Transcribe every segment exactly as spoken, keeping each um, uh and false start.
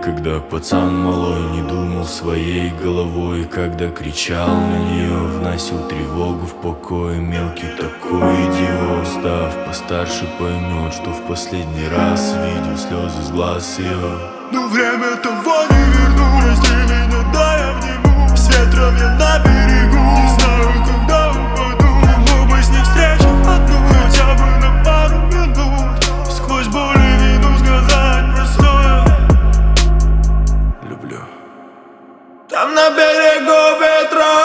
Когда пацан малой не думал своей головой, когда кричал на нее, вносил тревогу в покой. Мелкий такой идиот, став постарше, поймет, что в последний раз видел слезы с глаз ее. Но время того не верну, прости меня, дай обниму. С ветром я на берегу, не знаю, когда упаду. Мог бы с ней встречу одну, хотя бы на пару минут. Сквозь боль и вину сказать простое: люблю. Там на берегу ветра,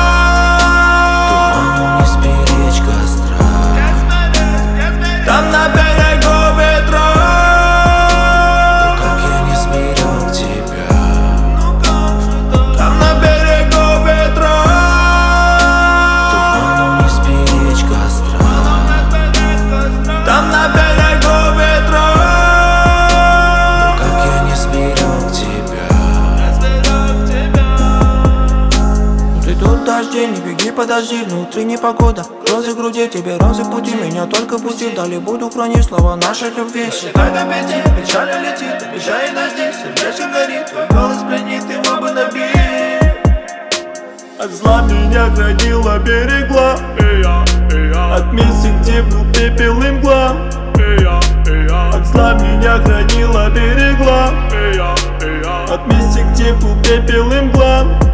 туману не сберечь костра. там на берегу ветра, Но как я не сберег тебя. там на берегу ветра, Туману не сберечь костра. там на берегу ветра, Но как я не сберег тебя. Ты тут дожди, не беги, подожди, внутри непогода. Розы в груди, тебе розы в пути, меня только пусти. Далее буду хранить слова нашей любви. считай до пяти, печаль улетит, обещай дожди. Сердечко горит, твой голос пленит, его бы набить. От зла меня хранила, берегла. От месяца, где был пепел и мгла. От зла меня хранила, берегла. От месяца, где был пепел и мгла.